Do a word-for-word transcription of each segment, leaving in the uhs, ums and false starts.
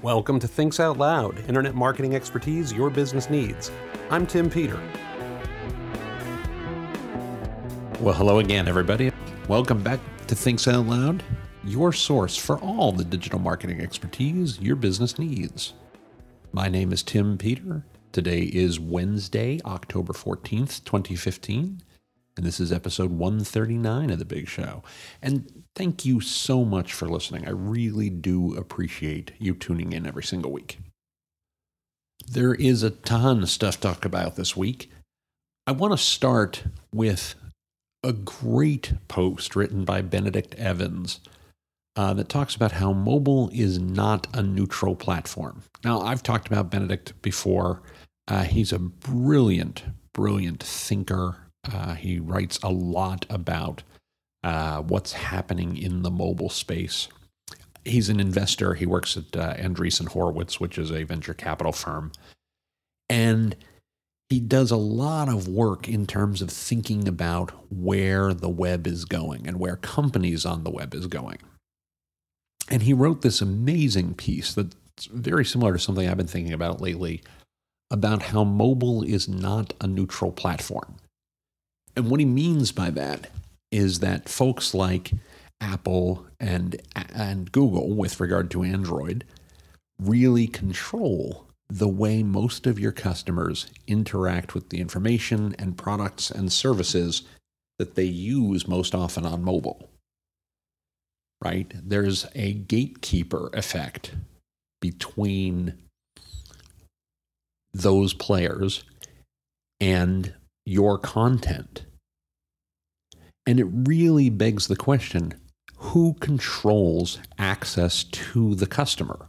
Welcome to Thinks Out Loud, internet marketing expertise your business needs. I'm Tim Peter. Well, hello again, everybody. Welcome back to Thinks Out Loud, your source for all the digital marketing expertise your business needs. My name is Tim Peter. Today is Wednesday, October fourteenth, twenty fifteen, and this is episode one thirty-nine of The Big Show. And thank you so much for listening. I really do appreciate you tuning in every single week. There is a ton of stuff to talk about this week. I want to start with a great post written by Benedict Evans uh, that talks about how mobile is not a neutral platform. Now, I've talked about Benedict before. Uh, he's a brilliant, brilliant thinker. Uh, he writes a lot about uh, what's happening in the mobile space. He's an investor. He works at uh, Andreessen Horowitz, which is a venture capital firm. And he does a lot of work in terms of thinking about where the web is going and where companies on the web is going. And he wrote this amazing piece that's very similar to something I've been thinking about lately about how mobile is not a neutral platform. And what he means by that is that folks like Apple and, and Google, with regard to Android, really control the way most of your customers interact with the information and products and services that they use most often on mobile. Right? There's a gatekeeper effect between those players and your content. And it really begs the question, who controls access to the customer?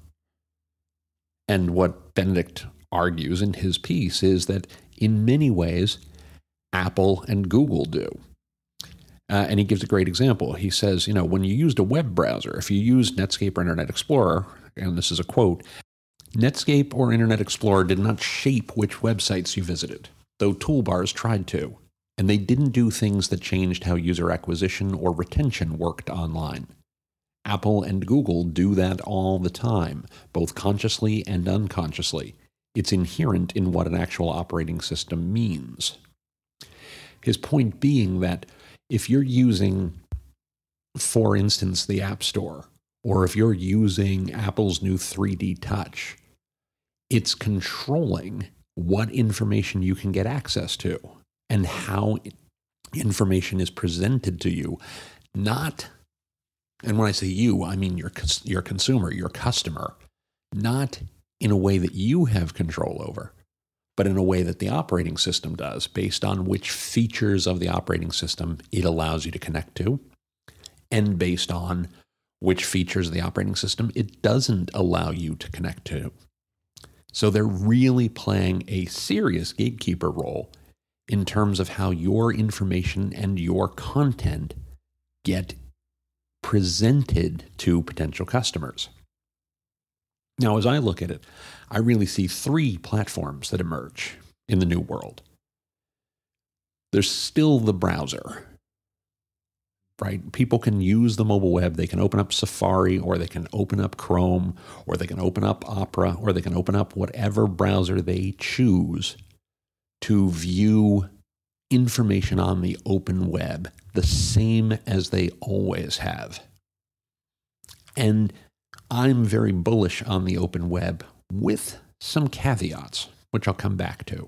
And what Benedict argues in his piece is that in many ways, Apple and Google do. Uh, and he gives a great example. He says, you know, when you used a web browser, if you used Netscape or Internet Explorer, and this is a quote, Netscape or Internet Explorer did not shape which websites you visited, though toolbars tried to. And they didn't do things that changed how user acquisition or retention worked online. Apple and Google do that all the time, both consciously and unconsciously. It's inherent in what an actual operating system means. His point being that if you're using, for instance, the App Store, or if you're using Apple's new three D Touch, it's controlling what information you can get access to and how information is presented to you, not, and when I say you, I mean your your consumer, your customer, not in a way that you have control over, but in a way that the operating system does, based on which features of the operating system it allows you to connect to, and based on which features of the operating system it doesn't allow you to connect to. So they're really playing a serious gatekeeper role in terms of how your information and your content get presented to potential customers. Now, as I look at it, I really see three platforms that emerge in the new world. There's still the browser, right? People can use the mobile web. They can open up Safari, or they can open up Chrome, or they can open up Opera, or they can open up whatever browser they choose to view information on the open web, the same as they always have. And I'm very bullish on the open web with some caveats, which I'll come back to.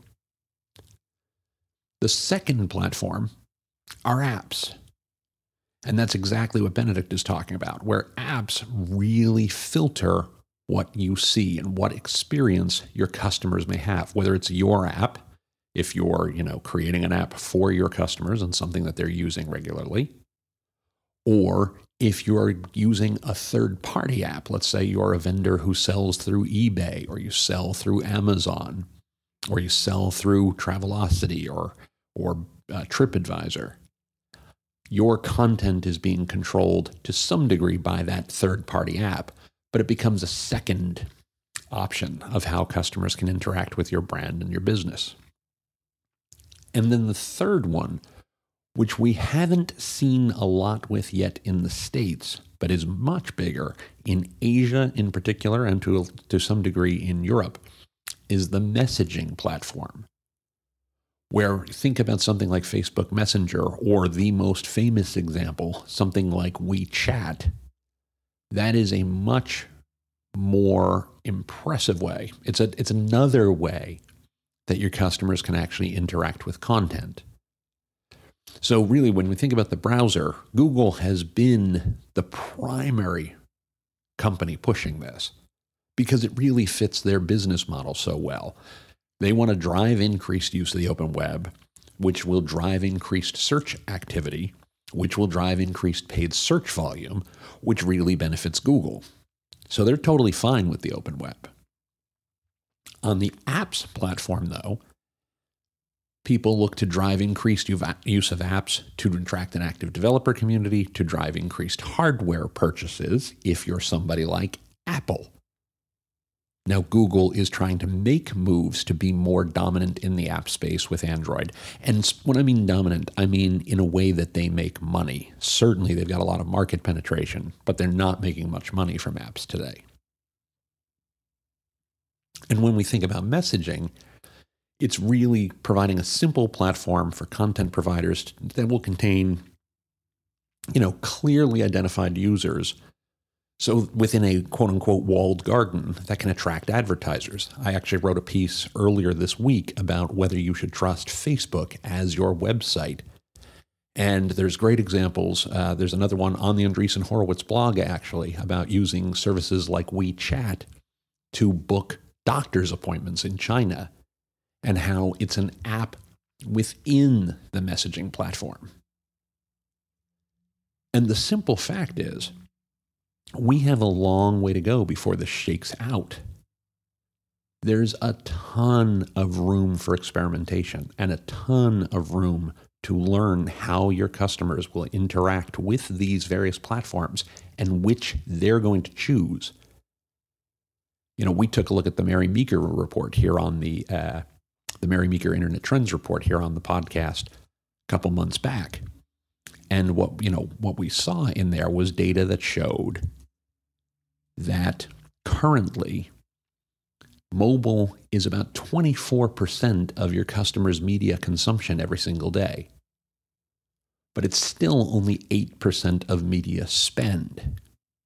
The second platform are apps. And that's exactly what Benedict is talking about, where apps really filter what you see and what experience your customers may have, whether it's your app, if you're, you know, creating an app for your customers and something that they're using regularly, or if you're using a third-party app. Let's say you're a vendor who sells through eBay, or you sell through Amazon, or you sell through Travelocity or, or uh, TripAdvisor. Your content is being controlled to some degree by that third-party app, but it becomes a second option of how customers can interact with your brand and your business. And then the third one, which we haven't seen a lot with yet in the States, but is much bigger in Asia in particular, and to, to some degree in Europe, is the messaging platform. Where think about something like Facebook Messenger, or the most famous example, something like WeChat. That is a much more impressive way. It's a it's another way that your customers can actually interact with content. So really, when we think about the browser, Google has been the primary company pushing this because it really fits their business model so well. They want to drive increased use of the open web, which will drive increased search activity, which will drive increased paid search volume, which really benefits Google. So they're totally fine with the open web. On the apps platform, though, people look to drive increased use of apps to attract an active developer community, to drive increased hardware purchases if you're somebody like Apple. Now, Google is trying to make moves to be more dominant in the app space with Android. And when I mean dominant, I mean in a way that they make money. Certainly, they've got a lot of market penetration, but they're not making much money from apps today. And when we think about messaging, it's really providing a simple platform for content providers that will contain, you know, clearly identified users. So within a quote-unquote walled garden that can attract advertisers. I actually wrote a piece earlier this week about whether you should trust Facebook as your website. And there's great examples. Uh, there's another one on the Andreessen Horowitz blog, actually, about using services like WeChat to book doctor's appointments in China, and how it's an app within the messaging platform. And the simple fact is, we have a long way to go before this shakes out. There's a ton of room for experimentation and a ton of room to learn how your customers will interact with these various platforms and which they're going to choose. You know, we took a look at the Mary Meeker report here on the uh, the Mary Meeker Internet Trends report here on the podcast a couple months back. And what, you know, what we saw in there was data that showed that currently mobile is about twenty-four percent of your customers' media consumption every single day. But it's still only eight percent of media spend.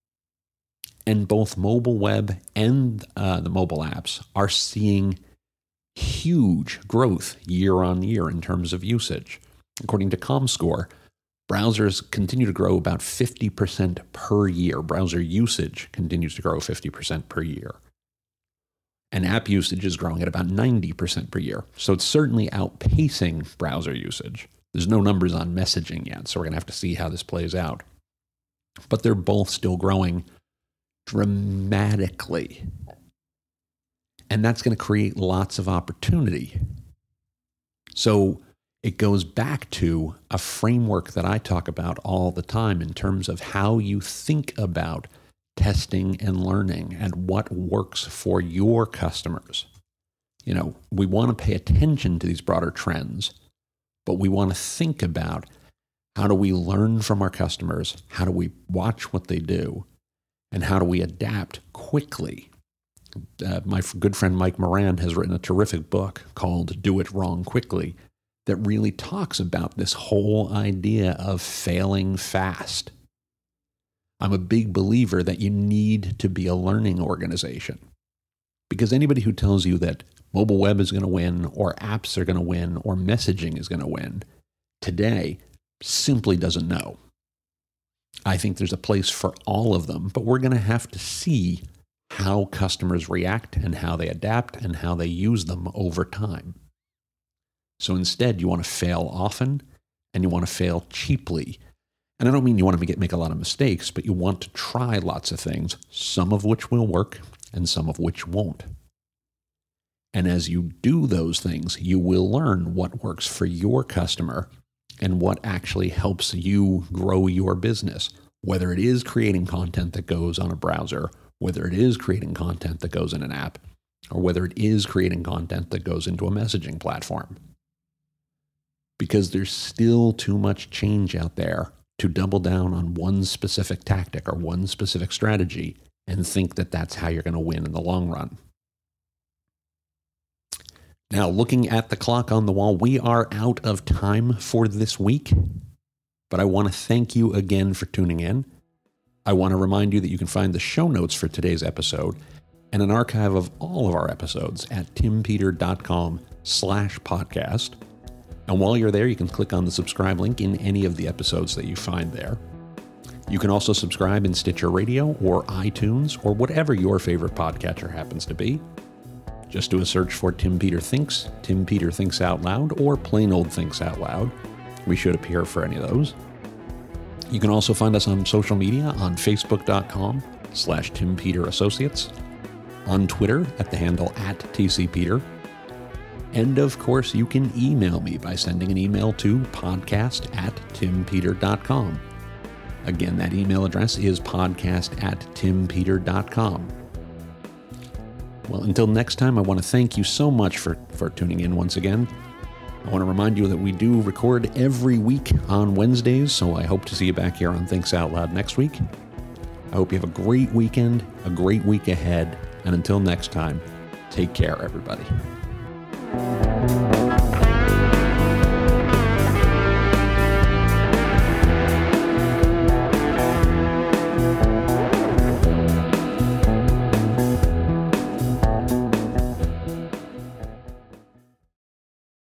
And both mobile web and uh, the mobile apps are seeing huge growth year on year in terms of usage. According to ComScore, browsers continue to grow about fifty percent per year. Browser usage continues to grow fifty percent per year. And app usage is growing at about ninety percent per year. So it's certainly outpacing browser usage. There's no numbers on messaging yet, so we're going to have to see how this plays out. But they're both still growing dramatically. And that's going to create lots of opportunity. So it goes back to a framework that I talk about all the time in terms of how you think about testing and learning and what works for your customers. You know, we want to pay attention to these broader trends, but we want to think about how do we learn from our customers, how do we watch what they do, and how do we adapt quickly. Uh, my good friend Mike Moran has written a terrific book called Do It Wrong Quickly that really talks about this whole idea of failing fast. I'm a big believer that you need to be a learning organization, because anybody who tells you that mobile web is going to win or apps are going to win or messaging is going to win today simply doesn't know. I think there's a place for all of them, but we're going to have to see how customers react and how they adapt and how they use them over time. So instead, you want to fail often and you want to fail cheaply. And I don't mean you want to make, make a lot of mistakes, but you want to try lots of things, some of which will work and some of which won't. And as you do those things, you will learn what works for your customer and what actually helps you grow your business, whether it is creating content that goes on a browser, whether it is creating content that goes in an app, or whether it is creating content that goes into a messaging platform. Because there's still too much change out there to double down on one specific tactic or one specific strategy and think that that's how you're going to win in the long run. Now, looking at the clock on the wall, we are out of time for this week, but I want to thank you again for tuning in. I want to remind you that you can find the show notes for today's episode and an archive of all of our episodes at timpeter.com slash podcast. And while you're there, you can click on the subscribe link in any of the episodes that you find there. You can also subscribe in Stitcher Radio or iTunes or whatever your favorite podcatcher happens to be. Just do a search for Tim Peter Thinks, Tim Peter Thinks Out Loud, or plain old Thinks Out Loud. We should appear for any of those. You can also find us on social media on facebook.com slash Tim Peter Associates, on Twitter at the handle at T C Peter. And of course, you can email me by sending an email to podcast at timpeter dot com. Again, that email address is podcast at timpeter dot com. Well, until next time, I want to thank you so much for, for tuning in once again. I want to remind you that we do record every week on Wednesdays, so I hope to see you back here on Thinks Out Loud next week. I hope you have a great weekend, a great week ahead, and until next time, take care, everybody. Thank you.